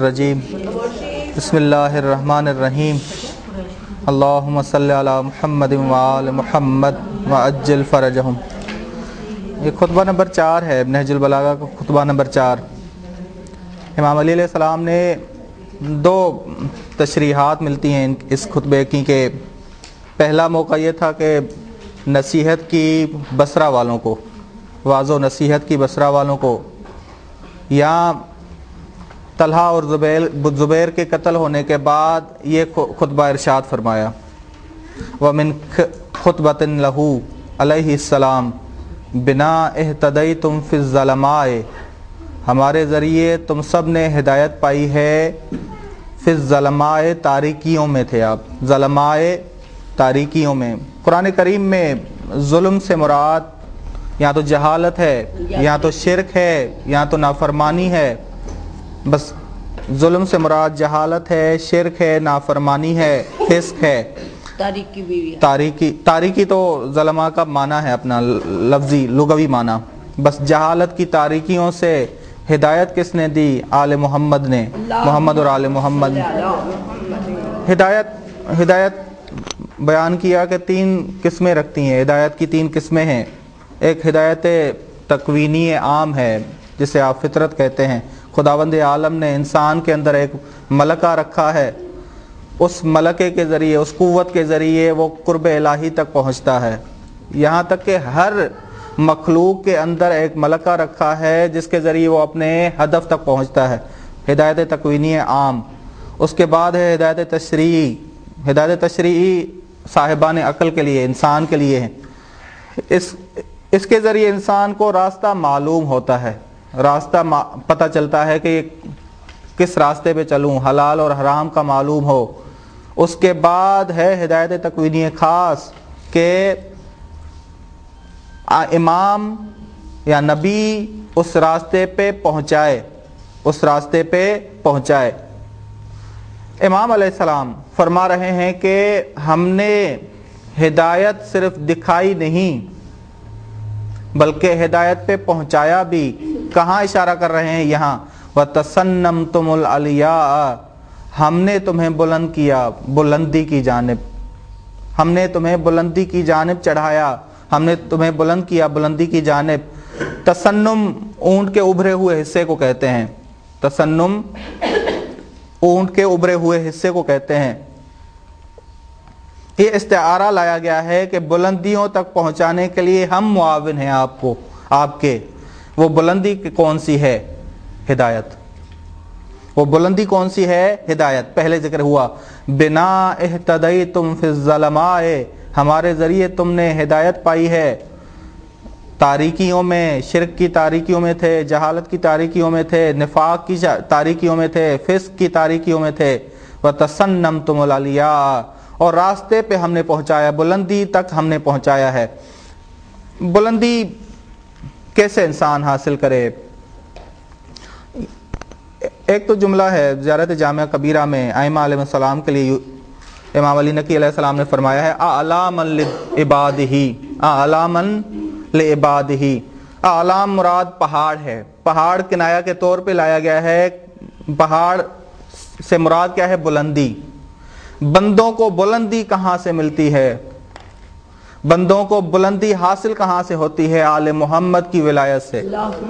रजीम बिस्मिल्लाहिर्रहमानिर्रहीम अल्लाहुम्मा सल्लि अला मुहम्मद व आलि मुहम्मद व अज्जिल फरजहुम। ये खुतबा नंबर 4 है, नहजुल बलागा का खुतबा नंबर 4। इमाम अली अलैहिस्सलाम ने 2 तशरीहात मिलती हैं इस खुतबे की कि पहला मौका ये था कि नसीहत की बसरा वालों को, वाज़ो नसीहत की बसरा वालों को, या तलहा और ज़ुबैर के कत्ल होने के बाद ये खुतबा इरशाद फरमाया, व मिन खुतबतिन लहू अलैहिस्सलाम बिना इhtदयतुम फ़िज़्ज़लमाए, हमारे ज़रिए तुम सब ने हिदायत पाई है। फ़िज़्ज़लमाए तारीकियों में थे आप, ज़लमाए तारीकियों में। कुरान करीम में जुल्म से मुराद या तो जहालत है, या तो शिरक है, या तो नाफरमानी है। बस जुल्म से मुराद जहालत है, शिरक है, नाफरमानी है, फिस्क है। तारीकी भी है। तारीकी तो ज़लमा का माना है, अपना लफ्जी लुगवी माना। बस जहालत की तारीकियों से हिदायत किसने दी? आले मोहम्मद ने, मोहम्मद और आले मोहम्मद। हिदायत बयान किया कि 3 किस्में रखती हैं। हिदायत की 3 किस्में हैं। एक हिदायत तकवीनी आम है, जिसे आप फितरत कहते हैं। खुदावंद आलम ने इंसान के अंदर एक मलका रखा है, उस मलके के ज़रिए, उस कुव्वत के ज़रिए वो कुर्ब इलाही तक पहुँचता है। यहाँ तक कि हर मखलूक के अंदर एक मलका रखा है जिसके ज़रिए वो अपने हदफ तक पहुँचता है। हिदायत तकवीनी आम। उसके बाद है हिदायत तशरीई। हिदायत तशरीई साहिबान अक्ल के लिए, इंसान के लिए है। इसके ज़रिए इंसान को रास्ता मालूम होता है, रास्ता पता चलता है कि किस रास्ते पे चलूँ, हलाल और हराम का मालूम हो। उसके बाद है हिदायत तकवीनी खास के इमाम या नबी उस रास्ते पे पहुँचाए, उस रास्ते पे पहुँचाए। इमाम अलैहिस्सलाम फरमा रहे हैं कि हमने हिदायत सिर्फ दिखाई नहीं बल्कि हिदायत पे पहुँचाया भी। कहाँ इशारा कर रहे हैं? यहाँ व तसन्नमतुमुल अलिया, हमने तुम्हें बुलंद किया, बुलंदी की जानिब। हमने तुम्हें बुलंदी की जानिब चढ़ाया, हमने तुम्हें बुलंद किया बुलंदी की जानिब। तसन्नुम ऊंट के उभरे हुए हिस्से को कहते हैं। तसन्नुम ऊंट के उभरे हुए हिस्से को कहते हैं। ये इस्तिआरा लाया गया है कि बुलंदियों तक पहुंचाने के लिए हम मुआविन हैं आपको, आपके। वो बुलंदी कौन सी है? हिदायत। वो बुलंदी कौन सी है? हिदायत। पहले जिक्र हुआ बिना इhtदयतुम फ़िज़्ज़लमाए, हमारे ज़रिए तुमने हिदायत पाई है। तारीकियों में, शिरक की तारीकियों में थे, जहालत की तारीकियों में थे, निफाक की तारीकियों में थे, फिस्क की तारीकियों में थे। व तसन्नमतुमुल अलिया, और रास्ते पे हमने पहुंचाया, बुलंदी तक हमने पहुंचाया है। बुलंदी कैसे इंसान हासिल करे? एक तो जुमला है ज़ियारत जामिया कबीरा में आइमा अलैहिस्सलाम के लिए इमाम अली नकी अलैहिस्सलाम ने फरमाया है, आलामन लिइबादिही, आलामन लिइबादिही। आलाम मुराद पहाड़ है। पहाड़ किनाया के तौर पे लाया गया है। पहाड़ से मुराद क्या है? बुलंदी। बंदों को बुलंदी कहाँ से मिलती है? बंदों को बुलंदी हासिल कहाँ से होती है? आले मोहम्मद की विलायत से।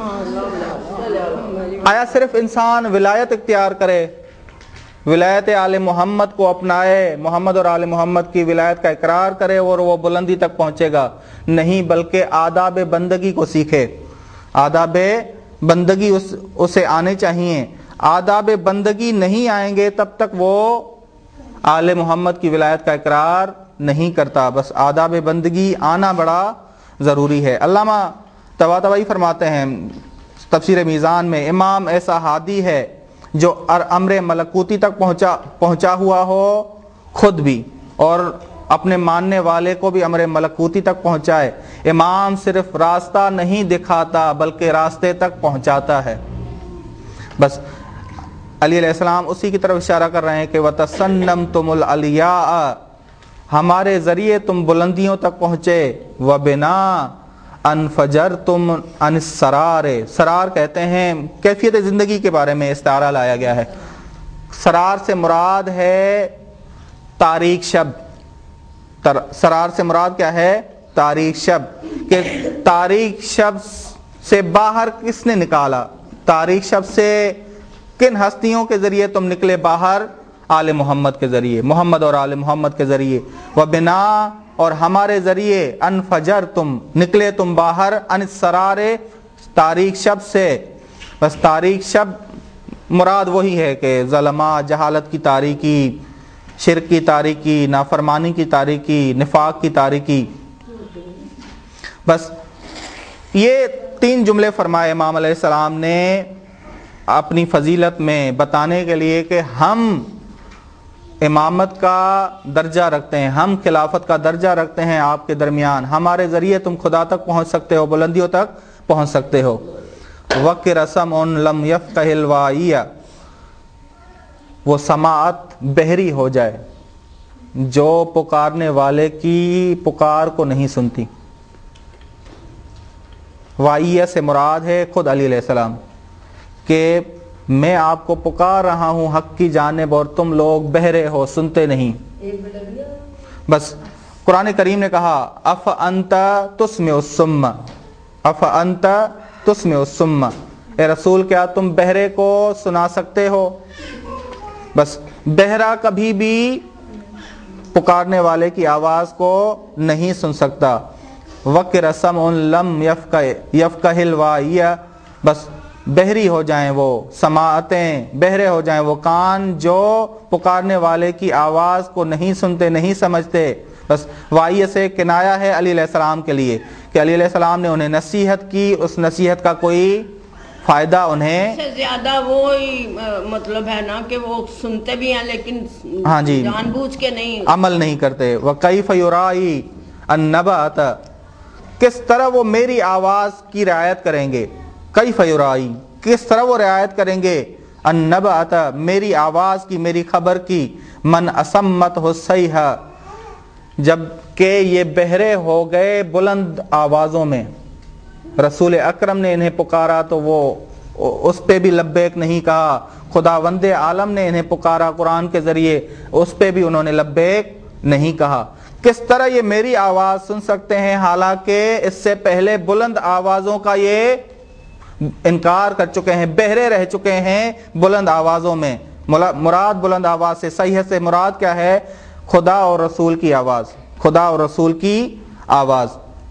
आया सिर्फ इंसान विलायत इख्तियार करे, विलायत आले मोहम्मद को अपनाए, मोहम्मद और आले मोहम्मद की विलायत का इकरार करे और वो बुलंदी तक पहुँचेगा? नहीं, बल्कि आदाब बंदगी को सीखे। आदाब बंदगी उसे आने चाहिए। आदाब बंदगी नहीं आएंगे तब तक वो आले मोहम्मद की विलायत का इकरार नहीं करता। बस आदाब बंदगी आना बड़ा ज़रूरी है। अल्लामा तबातबाई फरमाते हैं तफसीर मीज़ान में, इमाम ऐसा हादी है जो अम्र मलकूती तक पहुँचा हुआ हो खुद भी, और अपने मानने वाले को भी अम्र मलकूती तक पहुँचाए। इमाम सिर्फ रास्ता नहीं दिखाता बल्कि रास्ते तक पहुँचाता है। बस अली अलैहिस्सलाम उसी की तरफ इशारा कर रहे हैं कि वतसन्नमतुमुल अलिया, हमारे ज़रिए तुम बुलंदियों तक पहुँचे। व बिना अनफजर तुम अनसरार, सरार कहते हैं कैफियत ज़िंदगी के बारे में इस्तारा लाया गया है। سرار سے مراد ہے تاریک شب. سرار سے مراد کیا ہے؟ تاریک شب. کہ تاریک شب سے باہر کس نے نکالا؟ تاریک شب سے کن ہستیوں کے ذریعے تم نکلے باہر؟ آل محمد کے ذریعے، محمد اور آل محمد کے ذریعے. وبنا، اور ہمارے ذریعے، انفجر تم، نکلے تم باہر، ان سرار، تاریک شب سے. بس تاریک شب مراد وہی ہے کہ ظلمات، جہالت کی تاریکی، شرک کی تاریکی، نافرمانی کی تاریکی، نفاق کی تاریکی. بس یہ 3 جملے فرمائے امام علیہ السلام نے اپنی فضیلت میں بتانے کے لیے کہ ہم امامت کا درجہ رکھتے ہیں، ہم خلافت کا درجہ رکھتے ہیں آپ کے درمیان. ہمارے ذریعے تم خدا تک پہنچ سکتے ہو، بلندیوں تک پہنچ سکتے ہو. وَقِرَ سَمْعٌ لَمْ يَفْقَهِ الْوَاعِيَ، وہ سماعت بہری ہو جائے جو پکارنے والے کی پکار کو نہیں سنتی. وائیہ سے مراد ہے خود علی علیہ السلام کہ میں آپ کو پکار رہا ہوں حق کی جانب اور تم لوگ بہرے ہو، سنتے نہیں. بس قرآن کریم نے کہا اَفَأَنْتَ تُسْمِعُ الصُّمَّ، اَفَأَنْتَ تُسْمِعُ الصُّمَّ، اے رسول کیا تم بہرے کو سنا سکتے ہو؟ بس بہرا کبھی بھی پکارنے والے کی آواز کو نہیں سن سکتا. وَقِرَ سَمْعٌ لَمْ يَفْقَهِ الْوَاعِيَ، بس بہری ہو جائیں وہ سماعتیں، بہرے ہو جائیں وہ کان جو پکارنے والے کی آواز کو نہیں سنتے، نہیں سمجھتے. بس وائیہ سے کنایا ہے علی علیہ السلام کے لیے کہ علی علیہ السلام نے انہیں نصیحت کی، اس نصیحت کا کوئی فائدہ انہیں سے زیادہ وہی مطلب ہے نا کہ وہ سنتے بھی ہیں لیکن ہاں جی جان بوجھ کے نہیں عمل نہیں کرتے. وَكَيْفَ يُرَائِي النَّبَأَ، کس طرح وہ میری آواز کی رعایت کریں گے. کیف یرائی، کس طرح وہ رعایت کریں گے. النبأ، میری آواز کی، میری خبر کی. من اسمتہ الصیحہ، جب کہ یہ بہرے ہو گئے بلند آوازوں میں. رسول اکرم نے انہیں پکارا تو وہ اس پہ بھی لبیک نہیں کہا. خداوند عالم نے انہیں پکارا قرآن کے ذریعے، اس پہ بھی انہوں نے لبیک نہیں کہا. کس طرح یہ میری آواز سن سکتے ہیں حالانکہ اس سے پہلے بلند آوازوں کا یہ انکار کر چکے ہیں، بہرے رہ چکے ہیں بلند آوازوں میں. مراد بلند آواز سے، صحیح سے مراد کیا ہے؟ خدا اور رسول کی آواز، خدا اور رسول کی آواز.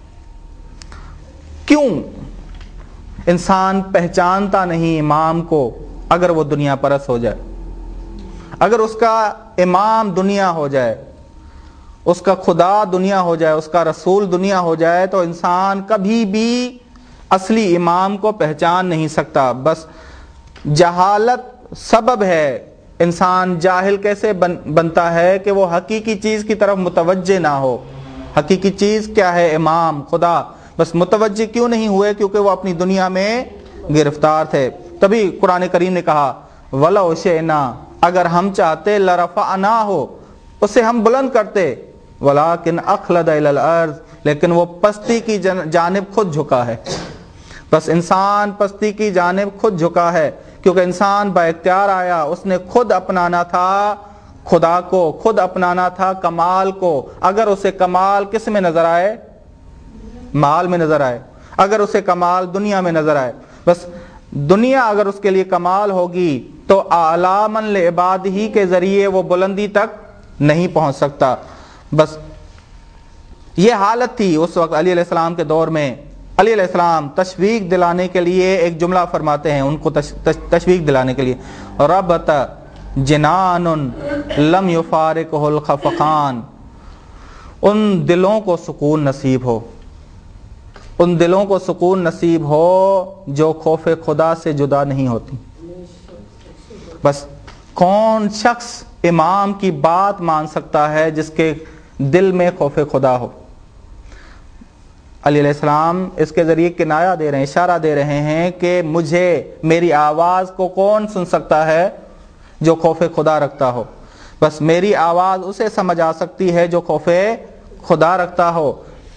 کیوں انسان پہچانتا نہیں امام کو اگر وہ دنیا پرست ہو جائے؟ اگر اس کا امام دنیا ہو جائے، اس کا خدا دنیا ہو جائے، اس کا رسول دنیا ہو جائے تو انسان کبھی بھی اصلی امام کو پہچان نہیں سکتا. بس جہالت سبب ہے. انسان جاہل کیسے بنتا ہے کہ وہ حقیقی چیز کی طرف متوجہ نہ ہو. حقیقی چیز کیا ہے؟ امام، خدا. بس متوجہ کیوں نہیں ہوئے؟ کیونکہ وہ اپنی دنیا میں گرفتار تھے. تبھی قرآن کریم نے کہا وَلَوْ شِئْنَا، اگر ہم چاہتے لَرَفَعْنَاهُ، اسے ہم بلند کرتے. وَلَٰكِنْ أَخْلَدَ إِلَى الْأَرْضِ، لیکن وہ پستی کی جانب خود جھکا ہے. بس انسان پستی کی جانب خود جھکا ہے کیونکہ انسان با اختیار آیا. اس نے خود اپنانا تھا خدا کو، خود اپنانا تھا کمال کو. اگر اسے کمال کس میں نظر آئے؟ مال میں نظر آئے. اگر اسے کمال دنیا میں نظر آئے. بس دنیا اگر اس کے لیے کمال ہوگی تو اعلیٰ من لعبادہ کے ذریعے وہ بلندی تک نہیں پہنچ سکتا. بس یہ حالت تھی اس وقت علی علیہ السلام کے دور میں. علی علیہ السلام تشویق دلانے کے لیے ایک جملہ فرماتے ہیں ان کو تشویق دلانے کے لیے، ربط جنان لم یفارقہ الخفقان، ان دلوں کو سکون نصیب ہو، ان دلوں کو سکون نصیب ہو جو خوف خدا سے جدا نہیں ہوتی. بس کون شخص امام کی بات مان سکتا ہے جس کے دل میں خوف خدا ہو؟ علی علیہ السلام اس کے ذریعے کنایا دے رہے ہیں، اشارہ دے رہے ہیں کہ مجھے، میری آواز کو کون سن سکتا ہے جو خوف خدا رکھتا ہو. بس میری آواز اسے سمجھ آ سکتی ہے جو خوف خدا رکھتا ہو.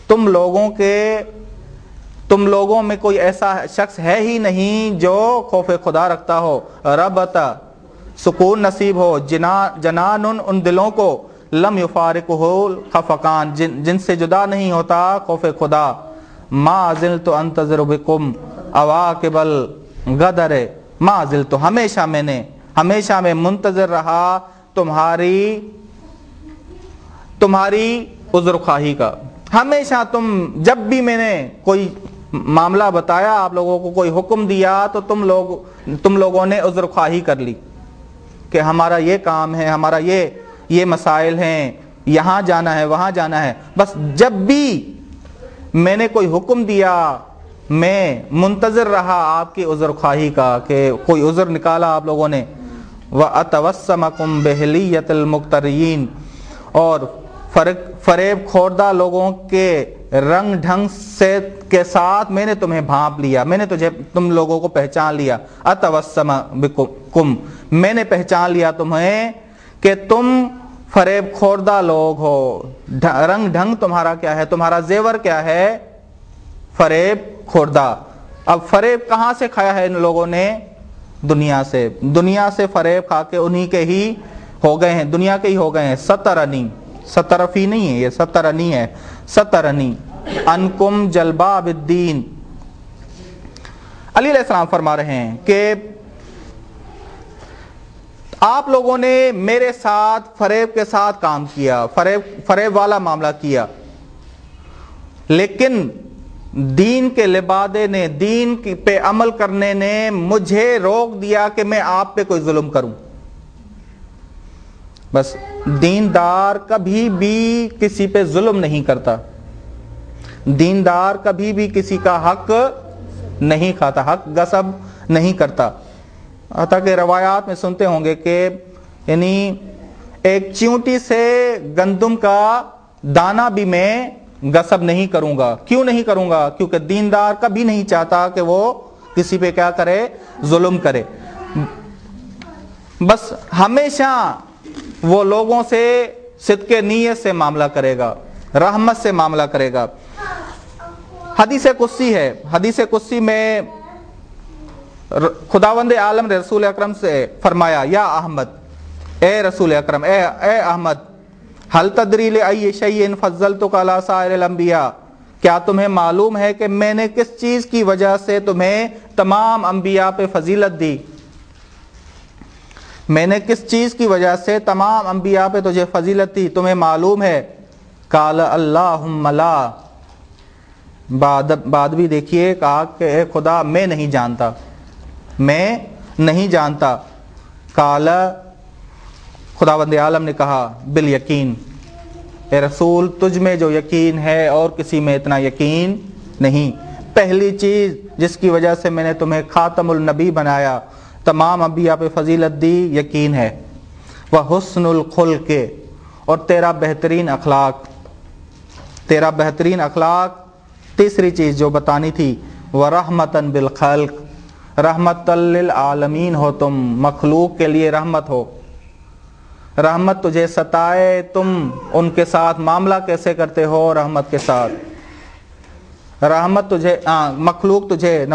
تم لوگوں میں کوئی ایسا شخص ہے ہی نہیں جو خوف خدا رکھتا ہو. ربط سکون نصیب ہو، جنان ان دلوں کو لم یفارقہ خفقان جن سے جدا نہیں ہوتا خوف خدا، ما زلت انتظر بکم عواقب الغدر، ما زلت ہمیشہ میں منتظر رہا تمہاری عذر خواہی کا، ہمیشہ جب بھی میں نے کوئی معاملہ بتایا آپ لوگوں کو، کوئی حکم دیا تو تم لوگوں نے عذر خواہی کر لی کہ ہمارا یہ کام ہے، ہمارا یہ مسائل ہیں، یہاں جانا ہے، وہاں جانا ہے۔ بس جب بھی میں نے کوئی حکم دیا میں منتظر رہا آپ کی عذر خواہی کا کہ کوئی عذر نکالا آپ لوگوں نے۔ وَأَتَوَسَّمَكُمْ بِهِلِيَّةِ الْمُقْتَرِيِّينَ، اور فریب خوردہ لوگوں کے رنگ ڈھنگ کے ساتھ میں نے تمہیں بھانپ لیا، میں نے تم لوگوں کو پہچان لیا۔ اتوسم بکم، میں نے پہچان لیا تمہیں کہ تم فریب خوردہ لوگ ہو۔ رنگ ڈھنگ تمہارا کیا ہے، تمہارا زیور کیا ہے؟ فریب خوردہ۔ اب فریب کہاں سے کھایا ہے ان لوگوں نے؟ دنیا سے فریب کھا کے انہی کے ہی ہو گئے ہیں، دنیا کے ہی ہو گئے ہیں۔ سترنی، سترفی نہیں ہے، یہ سترنی ہے، سترنی انکم جلباب الدین۔ علی علیہ السلام فرما رہے ہیں کہ آپ لوگوں نے میرے ساتھ فریب کے ساتھ کام کیا، فریب والا معاملہ کیا، لیکن دین کے لبادے نے، دین پہ عمل کرنے نے مجھے روک دیا کہ میں آپ پہ کوئی ظلم کروں۔ بس دیندار کبھی بھی کسی پہ ظلم نہیں کرتا، دیندار کبھی بھی کسی کا حق نہیں کھاتا، حق غصب نہیں کرتا۔ حتیٰ کہ روایات میں سنتے ہوں گے کہ یعنی ایک چیونٹی سے گندم کا دانہ بھی میں غصب نہیں کروں گا۔ کیوں نہیں کروں گا؟ کیونکہ دیندار کبھی نہیں چاہتا کہ وہ کسی پہ کیا کرے؟ ظلم کرے۔ بس ہمیشہ وہ لوگوں سے صدق نیت سے معاملہ کرے گا، رحمت سے معاملہ کرے گا۔ حدیث قدسی ہے، حدیث قدسی میں خداوند عالم نے رسول اکرم سے فرمایا، یا احمد، اے رسول اکرم، اے احمد، حل تدری لأی شیء فضلتک علی سائر الانبیاء، کیا تمہیں معلوم ہے کہ میں نے کس چیز کی وجہ سے تمہیں تمام انبیاء پہ فضیلت دی؟ میں نے کس چیز کی وجہ سے تمام انبیاء پہ تجھے فضیلت دی، تمہیں معلوم ہے؟ قال اللہم لا، بعد بھی دیکھیے، کہا کہ اے خدا میں نہیں جانتا، میں نہیں جانتا۔ قال، خداوند عالم نے کہا، بالیقین، اے رسول تجھ میں جو یقین ہے اور کسی میں اتنا یقین نہیں۔ پہلی چیز جس کی وجہ سے میں نے تمہیں خاتم النبی بنایا، تمام انبیاء پہ فضیلت دی، یقین ہے۔ وحسن الخلق، اور تیرا بہترین اخلاق، تیرا بہترین اخلاق۔ تیسری چیز جو بتانی تھی، ورحمتاً بالخلق، رحمت للعالمین ہو، تم مخلوق کے لیے رحمت ہو۔ رحمت تجھے ستائے، تم ان کے ساتھ معاملہ کیسے کرتے ہو؟ رحمت کے ساتھ۔ رحمت تجھے مخلوق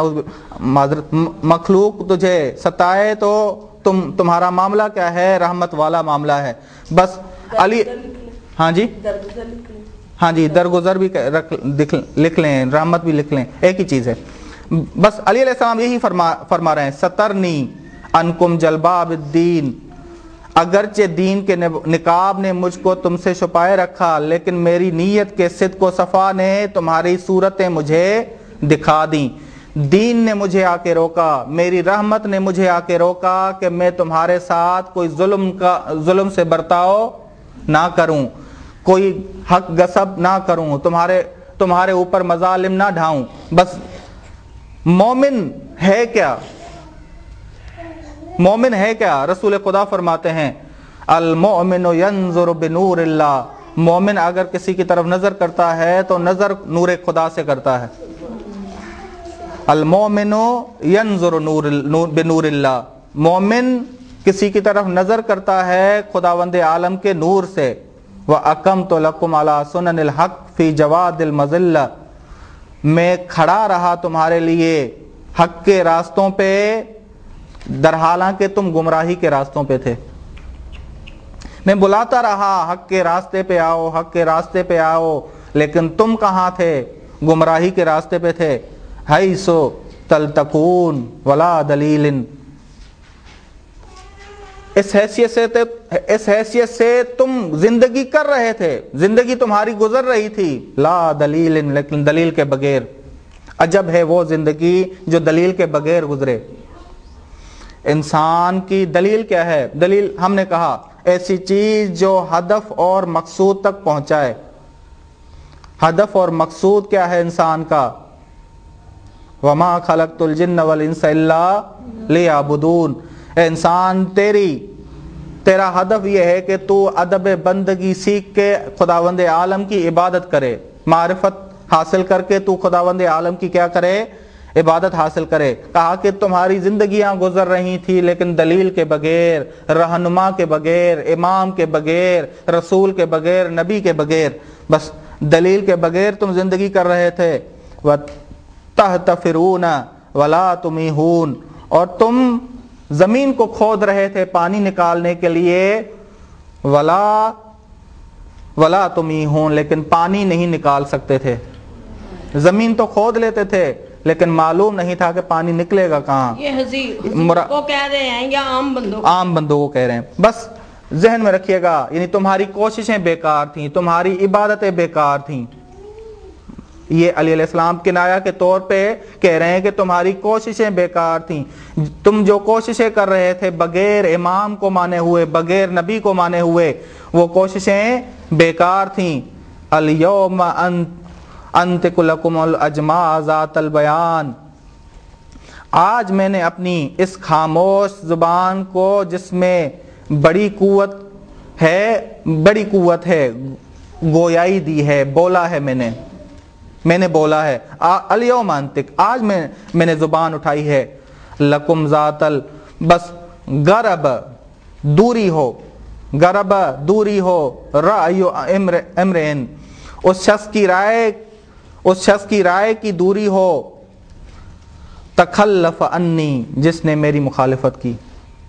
تجھے ستائے تو تمہارا معاملہ کیا ہے؟ رحمت والا معاملہ ہے۔ بس علی، ہاں جی، ہاں جی، درگزر بھی لکھ لیں، رحمت بھی لکھ لیں، ایک ہی چیز ہے۔ بس علی علیہ السلام یہی فرما رہے ہیں، سترنی انکم جلباب الدین، اگرچہ دین کے نقاب نے مجھ کو تم سے چھپائے رکھا، لیکن میری نیت کے صدق و صفا نے تمہاری صورتیں مجھے دکھا دیں۔ دین نے مجھے آ کے روکا، میری رحمت نے مجھے آ کے روکا کہ میں تمہارے ساتھ کوئی ظلم سے برتاؤ نہ کروں، کوئی حق غصب نہ کروں، تمہارے اوپر مظالم نہ ڈھاؤں۔ بس مومن ہے کیا؟ مومن ہے کیا؟ رسول خدا فرماتے ہیں، المؤمن ینظر بنور اللہ، مومن اگر کسی کی طرف نظر کرتا ہے تو نظر نور خدا سے کرتا ہے۔ المؤمن ینظر بنور اللہ، مومن کسی کی طرف نظر کرتا ہے خداوند عالم کے نور سے۔ وَأَقَمْتُ لَكُمْ عَلَىٰ سُنَنِ الْحَقِّ فِي جَوَادِ الْمَظِلَّةِ، میں کھڑا رہا تمہارے لیے حق کے راستوں پہ در حالانکہ تم گمراہی کے راستوں پہ تھے. میں بلاتا رہا حق کے راستے پہ آؤ، حق کے راستے پہ آؤ، لیکن تم کہاں تھے؟ گمراہی کے راستے پہ تھے. حیث تلتقون ولا دلیل، اس حیثیت سے تم زندگی کر رہے تھے، زندگی تمہاری گزر رہی تھی، لا دلیل، لیکن دلیل کے بغیر. عجب ہے وہ زندگی جو دلیل کے بغیر گزرے. انسان کی دلیل کیا ہے؟ دلیل ہم نے کہا ایسی چیز جو ہدف اور مقصود تک پہنچائے. ہدف اور مقصود کیا ہے انسان کا؟ وما خلقت الجن والانس الا لیعبدون. اے انسان، تیرا ہدف یہ ہے کہ تو ادب بندگی سیکھ کے خداوند عالم کی عبادت کرے، معرفت حاصل کر کے تو خداوند عالم کی کیا کرے؟ عبادت حاصل کرے. کہا کہ تمہاری زندگیاں گزر رہی تھی لیکن دلیل کے بغیر، رہنما کے بغیر، امام کے بغیر، رسول کے بغیر، نبی کے بغیر، بس دلیل کے بغیر تم زندگی کر رہے تھے. وَتَحْتَفِرُونَ وَلَا تُمِيهُونَ، اور تم زمین کو کھود رہے تھے پانی نکالنے کے لیے. وَلَا تُمِيهُونَ، لیکن پانی نہیں نکال سکتے تھے. زمین تو کھود لیتے تھے لیکن معلوم نہیں تھا کہ پانی نکلے گا کہاں. یہ حضور کو کہہ رہے ہیں یا عام بندوں؟ عام بندوں کو کہہ رہے ہیں. بس ذہن میں رکھیے گا، یعنی تمہاری کوششیں بیکار تھیں، تمہاری عبادتیں بیکار تھیں. یہ علی علیہ السلام کنایا کے طور پہ کہہ رہے ہیں کہ تمہاری کوششیں بیکار تھیں. تم جو کوششیں کر رہے تھے بغیر امام کو مانے ہوئے، بغیر نبی کو مانے ہوئے، وہ کوششیں بیکار تھیں. الیوم انطق لکم الاجماع ذات البیان، آج میں نے اپنی اس خاموش زبان کو جس میں بڑی قوت ہے گویائی دی ہے، بولا ہے میں نے بولا ہے. الیوم انطق، آج میں نے زبان اٹھائی ہے. لکم ذات بس غرب دوری ہو رأی امرئن، اس شخص کی رائے کی دوری ہو. تخلف انی، جس نے میری مخالفت کی.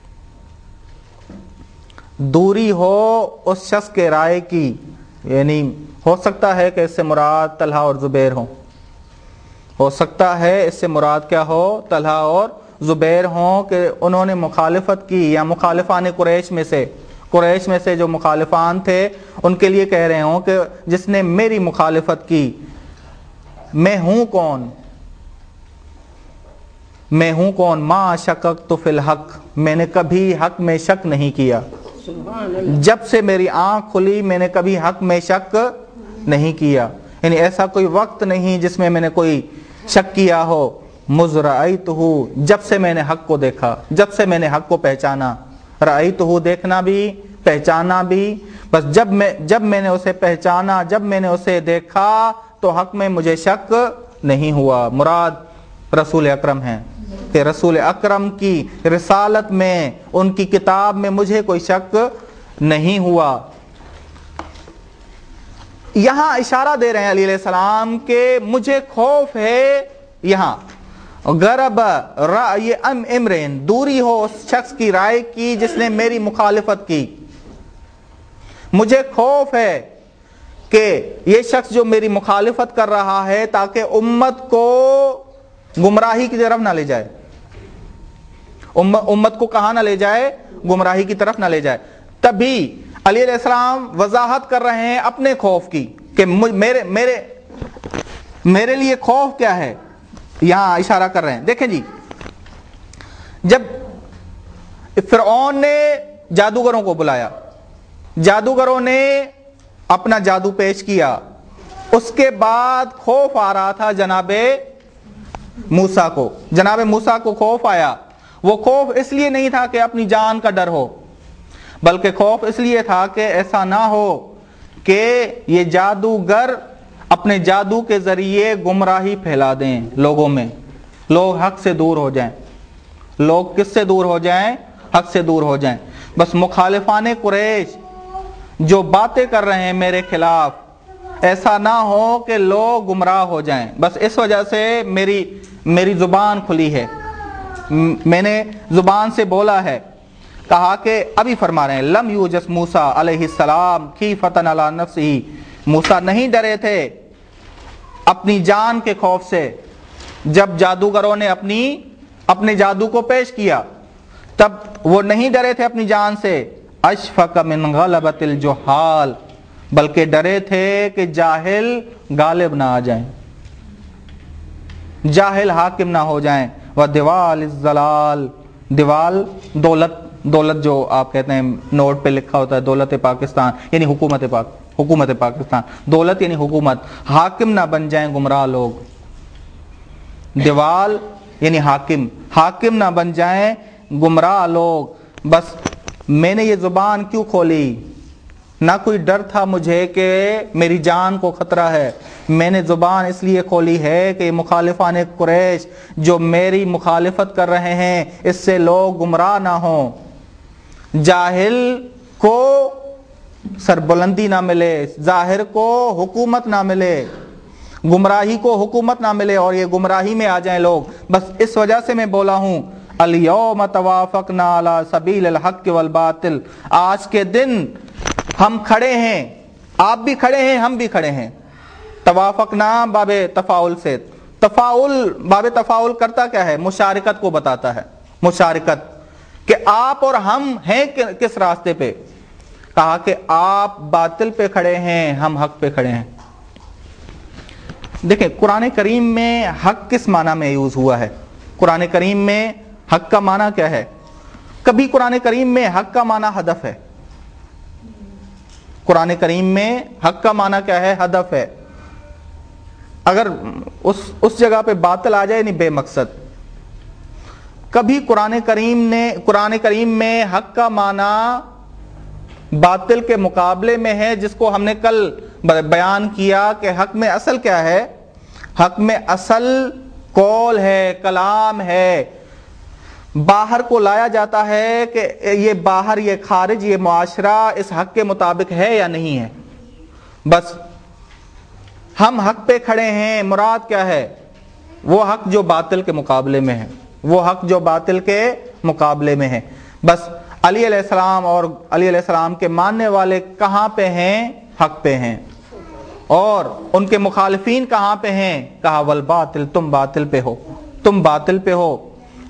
دوری ہو اس شخص کے رائے کی، یعنی ہو سکتا ہے کہ اس سے مراد طلحہ اور زبیر ہو سکتا ہے اس سے مراد کیا ہو؟ طلحہ اور زبیر ہوں کہ انہوں نے مخالفت کی، یا مخالفان قریش میں سے جو مخالفان تھے ان کے لیے کہہ رہے ہوں کہ جس نے میری مخالفت کی. میں ہوں کون؟ ما شککت فی الحق، میں نے کبھی حق میں شک نہیں کیا. جب سے میری آنکھ کھلی میں نے کبھی حق میں شک نہیں کیا، یعنی ایسا کوئی وقت نہیں جس میں میں نے کوئی شک کیا ہو. مذ رأیتہ، جب سے میں نے حق کو دیکھا، جب سے میں نے حق کو پہچانا. رأیتہ، دیکھنا بھی، پہچانا بھی. بس جب میں نے اسے پہچانا، جب میں نے اسے دیکھا تو حق میں مجھے شک نہیں ہوا. مراد رسول اکرم ہیں کہ رسول اکرم کی رسالت میں، ان کی کتاب میں مجھے کوئی شک نہیں ہوا. یہاں اشارہ دے رہے ہیں علیہ السلام کہ مجھے خوف ہے. یہاں غرب رأی امرئن، دوری ہو اس شخص کی رائے کی جس نے میری مخالفت کی. مجھے خوف ہے کہ یہ شخص جو میری مخالفت کر رہا ہے تاکہ امت کو گمراہی کی طرف نہ لے جائے. امت کو کہاں نہ لے جائے؟ گمراہی کی طرف نہ لے جائے. تبھی علی علیہ السلام وضاحت کر رہے ہیں اپنے خوف کی کہ میرے لیے خوف کیا ہے. یہاں اشارہ کر رہے ہیں. دیکھیں جی، جب فرعون نے جادوگروں کو بلایا، جادوگروں نے اپنا جادو پیش کیا، اس کے بعد خوف آ رہا تھا جناب موسیٰ کو خوف آیا. وہ خوف اس لیے نہیں تھا کہ اپنی جان کا ڈر ہو، بلکہ خوف اس لیے تھا کہ ایسا نہ ہو کہ یہ جادوگر اپنے جادو کے ذریعے گمراہی پھیلا دیں لوگوں میں، لوگ حق سے دور ہو جائیں. لوگ کس سے دور ہو جائیں؟ حق سے دور ہو جائیں. بس مخالفان قریش جو باتیں کر رہے ہیں میرے خلاف، ایسا نہ ہو کہ لوگ گمراہ ہو جائیں. بس اس وجہ سے میری زبان کھلی ہے. میں نے زبان سے بولا ہے. کہا کہ ابھی فرما رہے ہیں لم یوجس موسیٰ علیہ السلام خیفتن علی نفسہ، موسیٰ نہیں ڈرے تھے اپنی جان کے خوف سے. جب جادوگروں نے اپنے جادو کو پیش کیا تب وہ نہیں ڈرے تھے اپنی جان سے. اشفق من غلبۃ الجہال، بلکہ ڈرے تھے کہ جاہل غالب نہ آ جائیں، جاہل حاکم نہ ہو جائیں. وَدِوَالِ الزَّلَال، دیوال دولت جو آپ کہتے ہیں نوٹ پہ لکھا ہوتا ہے دولت پاکستان یعنی حکومت پاکستان، دولت یعنی حکومت، حاکم نہ بن جائیں گمراہ لوگ. دیوال یعنی حاکم نہ بن جائیں گمراہ لوگ. بس میں نے یہ زبان کیوں کھولی؟ نہ کوئی ڈر تھا مجھے کہ میری جان کو خطرہ ہے، میں نے زبان اس لیے کھولی ہے کہ مخالفان قریش جو میری مخالفت کر رہے ہیں اس سے لوگ گمراہ نہ ہوں، جاہل کو سربلندی نہ ملے، ظاہر کو حکومت نہ ملے، گمراہی کو حکومت نہ ملے اور یہ گمراہی میں آ جائیں لوگ. بس اس وجہ سے میں بولا ہوں الیوم توافقنا علی سبیل الحق والباطل، آج کے دن ہم کھڑے ہیں، آپ بھی کھڑے ہیں، ہم بھی کھڑے ہیں. توافقنا باب تفاعل سے، باب تفاعل کرتا کیا ہے؟ مشارکت کو بتاتا ہے، مشارکت کہ آپ اور ہم ہیں کس راستے پہ. کہا کہ آپ باطل پہ کھڑے ہیں، ہم حق پہ کھڑے ہیں. دیکھیں قرآن کریم میں حق کس معنی میں یوز ہوا ہے؟ قرآن کریم میں حق کا معنی کیا ہے؟ کبھی قرآن کریم میں حق کا معنی ہدف ہے. قرآن کریم میں حق کا معنی کیا ہے؟ ہدف ہے. اگر اس جگہ پہ باطل آ جائے نہیں بے مقصد. کبھی قرآن کریم میں حق کا معنی باطل کے مقابلے میں ہے، جس کو ہم نے کل بیان کیا کہ حق میں اصل کیا ہے؟ حق میں اصل قول ہے، کلام ہے. باہر کو لایا جاتا ہے کہ یہ باہر، یہ خارج، یہ معاشرہ اس حق کے مطابق ہے یا نہیں ہے. بس ہم حق پہ کھڑے ہیں، مراد کیا ہے؟ وہ حق جو باطل کے مقابلے میں ہے، وہ حق جو باطل کے مقابلے میں ہے. بس علی علیہ السلام اور علی علیہ السلام کے ماننے والے کہاں پہ ہیں؟ حق پہ ہیں. اور ان کے مخالفین کہاں پہ ہیں؟ کہا والباطل، تم باطل پہ ہو، تم باطل پہ ہو.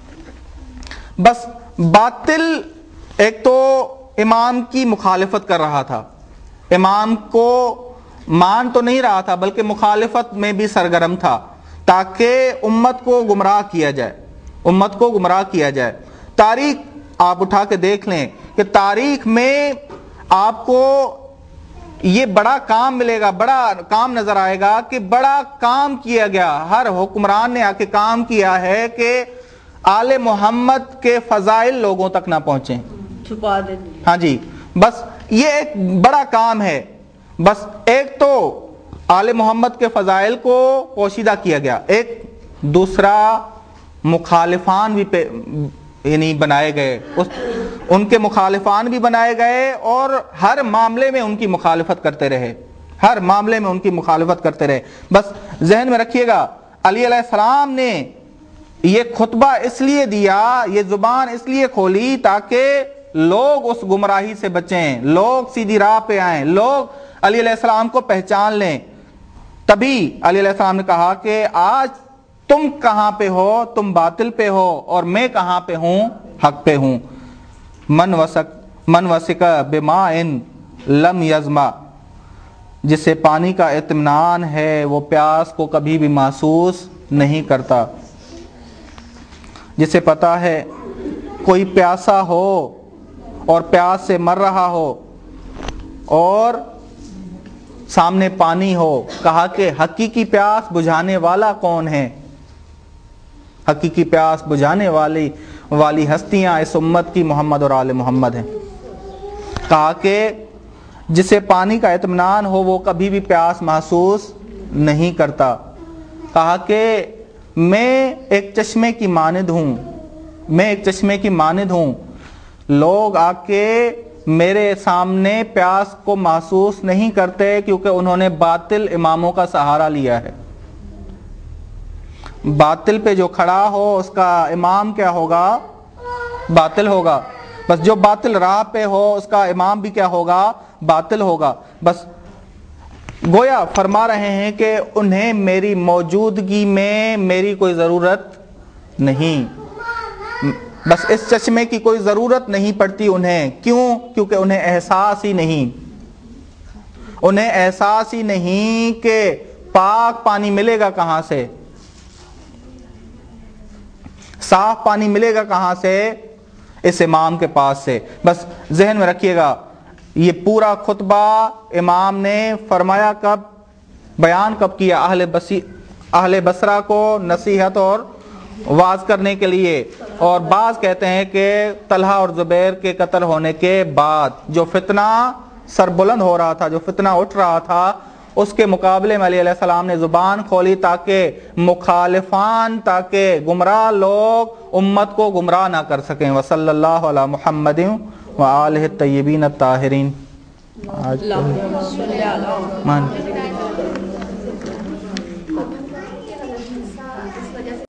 بس باطل ایک تو امام کی مخالفت کر رہا تھا، امام کو مان تو نہیں رہا تھا بلکہ مخالفت میں بھی سرگرم تھا تاکہ امت کو گمراہ کیا جائے، امت کو گمراہ کیا جائے. تاریخ آپ اٹھا کے دیکھ لیں کہ تاریخ میں آپ کو یہ بڑا کام ملے گا، بڑا کام نظر آئے گا کہ بڑا کام کیا گیا. ہر حکمران نے آ کے کام کیا ہے کہ آل محمد کے فضائل لوگوں تک نہ پہنچیں، چھپا دیتے. ہاں جی، بس یہ ایک بڑا کام ہے. بس ایک تو آل محمد کے فضائل کو پوشیدہ کیا گیا، ایک دوسرا مخالفان بھی یعنی بنائے گئے، ان کے مخالفان بھی بنائے گئے اور ہر معاملے میں ان کی مخالفت کرتے رہے، ہر معاملے میں ان کی مخالفت کرتے رہے. بس ذہن میں رکھیے گا علی علیہ السلام نے یہ خطبہ اس لیے دیا، یہ زبان اس لیے کھولی تاکہ لوگ اس گمراہی سے بچیں، لوگ سیدھی راہ پہ آئیں، لوگ علی علیہ السلام کو پہچان لیں. تبھی علی علیہ السلام نے کہا کہ آج تم کہاں پہ ہو؟ تم باطل پہ ہو اور میں کہاں پہ ہوں؟ حق پہ ہوں. من وسک بماء لم یظما، جسے پانی کا اطمینان ہے وہ پیاس کو کبھی بھی محسوس نہیں کرتا. جسے پتا ہے کوئی پیاسا ہو اور پیاس سے مر رہا ہو اور سامنے پانی ہو، کہا کہ حقیقی پیاس بجھانے والا کون ہے؟ حقیقی پیاس بجھانے والی ہستیاں اس امت کی محمد اور آل محمد ہیں. کہا کہ جسے پانی کا اطمینان ہو وہ کبھی بھی پیاس محسوس نہیں کرتا. کہا کہ میں ایک چشمے کی مانند ہوں، میں ایک چشمے کی مانند ہوں. لوگ آ کے میرے سامنے پیاس کو محسوس نہیں کرتے کیونکہ انہوں نے باطل اماموں کا سہارا لیا ہے. باطل پہ جو کھڑا ہو اس کا امام کیا ہوگا؟ باطل ہوگا. بس جو باطل راہ پہ ہو اس کا امام بھی کیا ہوگا؟ باطل ہوگا. بس گویا فرما رہے ہیں کہ انہیں میری موجودگی میں میری کوئی ضرورت نہیں. بس اس چشمے کی کوئی ضرورت نہیں پڑتی انہیں. کیوں؟ کیونکہ انہیں احساس ہی نہیں. انہیں احساس ہی نہیں کہ پاک پانی ملے گا کہاں سے، صاف پانی ملے گا کہاں سے؟ اس امام کے پاس سے. بس ذہن میں رکھیے گا یہ پورا خطبہ امام نے فرمایا کب، بیان کب کیا؟ اہل بصرہ کو نصیحت اور واعظ کرنے کے لیے. اور بعض کہتے ہیں کہ طلحہ اور زبیر کے قتل ہونے کے بعد جو فتنہ سربلند ہو رہا تھا، جو فتنہ اٹھ رہا تھا، اس کے مقابلے میں علیہ السلام نے زبان کھولی تاکہ مخالفان، تاکہ گمراہ لوگ امت کو گمراہ نہ کر سکیں. وصلی اللہ علی محمد وآلہ الطیبین الطاہرین.